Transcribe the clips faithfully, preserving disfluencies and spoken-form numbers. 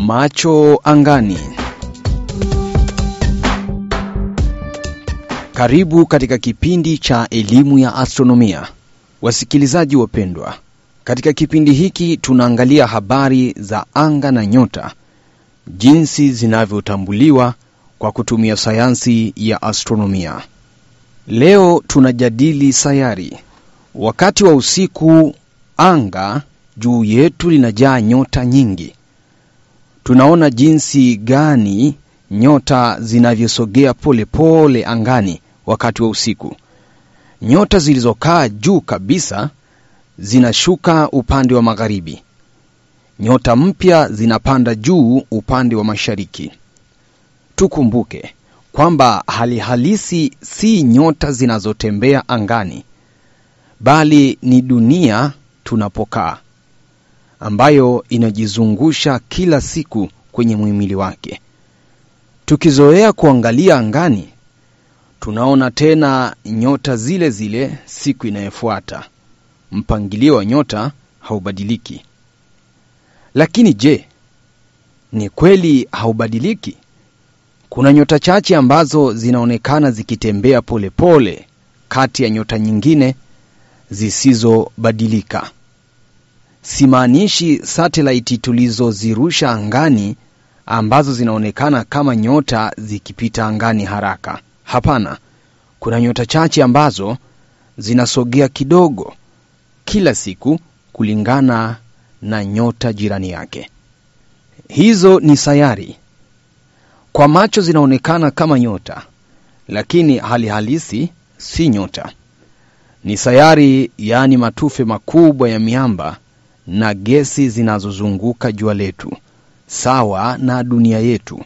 Macho angani. Karibu katika kipindi cha elimu ya astronomia. Wasikilizaji wapendwa, katika kipindi hiki tunaangalia habari za anga na nyota, jinsi zinavyotambuliwa kwa kutumia sayansi ya astronomia. Leo tunajadili sayari. Wakati wa usiku, anga juu yetu linajaa nyota nyingi. Tunaona jinsi gani nyota zinavyosogea pole pole angani wakati wa usiku. Nyota zilizokaa juu kabisa zinashuka upande wa magharibi. Nyota mpya zinapanda juu upande wa mashariki. Tukumbuke kwamba hali halisi si nyota zinazotembea angani, bali ni dunia tunapokaa, ambayo inajizungusha kila siku kwenye muhimili wake. Tukizoea kuangalia angani, tunaona tena nyota zile zile siku inayofuata. Mpangilio wa nyota haubadiliki. Lakini je, ni kweli haubadiliki? Kuna nyota chache ambazo zinaonekana zikitembea pole pole kati ya nyota nyingine zisizobadilika. Simaanishi satellite tulizozirusha angani ambazo zinaonekana kama nyota zikipita angani haraka. Hapana, kuna nyota chache ambazo zinasogea kidogo kila siku kulingana na nyota jirani yake. Hizo ni sayari. Kwa macho zinaonekana kama nyota, lakini hali halisi si nyota. Ni sayari, yani matufe makubwa ya miamba na gesi zinazozunguka jua letu, sawa na dunia yetu.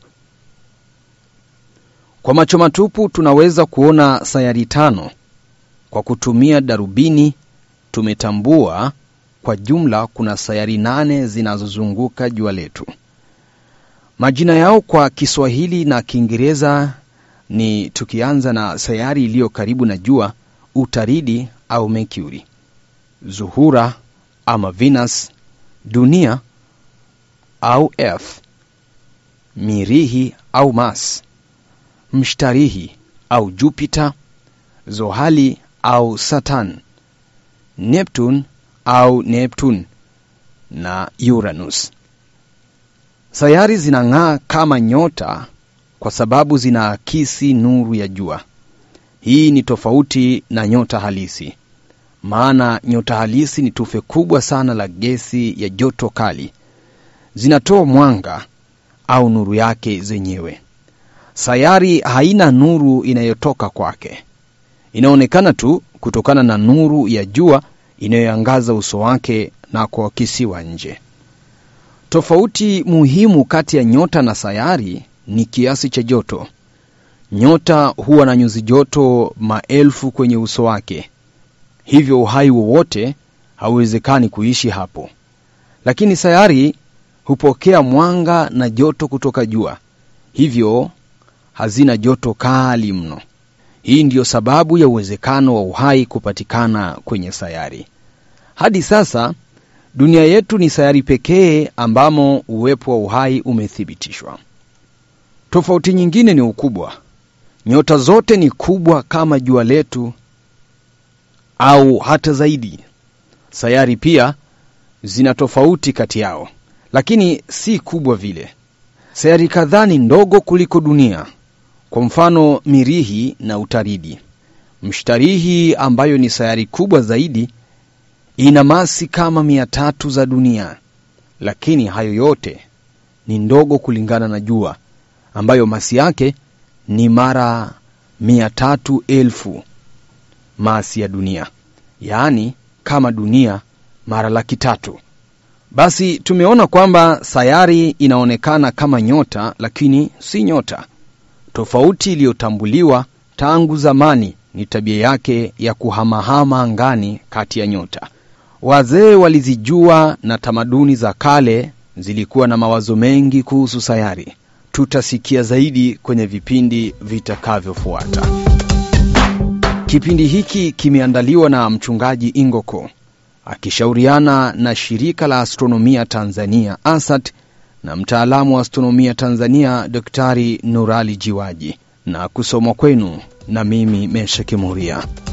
Kwa macho matupu tunaweza kuona sayari tano. Kwa kutumia darubini tumetambua kwa jumla kuna sayari nane zinazozunguka jua letu. Majina yao kwa Kiswahili na Kiingereza ni, tukianza na sayari iliyo karibu na jua, Utaridi au Mercury, Zuhura ama Venus, Dunia au Earth, Mirihi au Mars, Mshtarihi au Jupiter, Zohali au Saturn, Neptune au Neptune na Uranus. Sayari zinang'aa kama nyota kwa sababu zinaakisi nuru ya jua. Hii ni tofauti na nyota halisi. Maana nyota halisi ni tufe kubwa sana la gesi ya joto kali. Zinatoa mwanga au nuru yake zenyewe. Sayari haina nuru inayotoka kwake. Inaonekana tu kutokana na nuru ya jua inayoangaza uso wake na kuakisiwa nje. Tofauti muhimu kati ya nyota na sayari ni kiasi cha joto. Nyota huwa na nyuzi joto maelfu kwenye uso wake. Hivyo uhai wowote hauwezekani kuishi hapo. Lakini sayari hupokea mwanga na joto kutoka jua. Hivyo hazina joto kali mno. Hii ndiyo sababu ya uwezekano wa uhai kupatikana kwenye sayari. Hadi sasa dunia yetu ni sayari pekee ambamo uwepo wa uhai umethibitishwa. Tofauti nyingine ni ukubwa. Nyota zote ni kubwa kama jua letu au hata zaidi. Sayari pia zina tofauti kati yao, lakini si kubwa vile. Sayari kadhaa ni ndogo kuliko dunia. Kwa mfano, Mirihi na Utaridi. Mshtarihi, ambayo ni sayari kubwa zaidi, ina masi kama mia tatu za dunia. Lakini hayo yote ni ndogo kulingana na jua, ambayo masi yake ni mara mia tatu elfu masi ya dunia. Yaani kama dunia mara laki tatu. Basi tumeona kwamba sayari inaonekana kama nyota, lakini si nyota. Tofauti iliyotambuliwa tangu zamani ni tabia yake ya kuhamahama angani kati ya nyota. Wazee walizijua na tamaduni za kale zilikuwa na mawazo mengi kuhusu sayari. Tutasikia zaidi kwenye vipindi vitakavyofuata. Kipindi hiki kimeandaliwa na mchungaji Ingoko akishauriana na shirika la astronomia Tanzania A S A T na mtaalamu wa astronomia Tanzania Daktari Nurali Jiwaji, na kusomwa kwenu na mimi Mesha Kimuria.